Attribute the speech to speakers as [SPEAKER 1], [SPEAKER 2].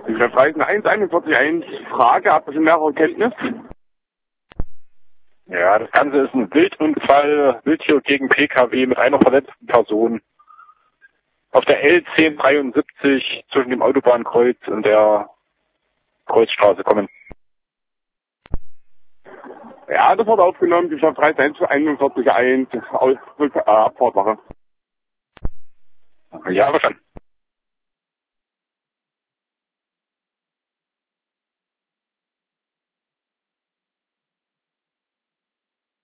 [SPEAKER 1] Reisen 141 Frage, habt ihr schon mehrere Kenntnis?
[SPEAKER 2] Ja, das Ganze ist ein Wildunfall, Wildtier gegen PKW mit einer verletzten Person auf der L1073 zwischen dem Autobahnkreuz und der Kreuzstraße kommen.
[SPEAKER 1] Ja, das wurde aufgenommen, Geschäftsreise 141 Abfahrtwache.
[SPEAKER 2] Ja, verstanden.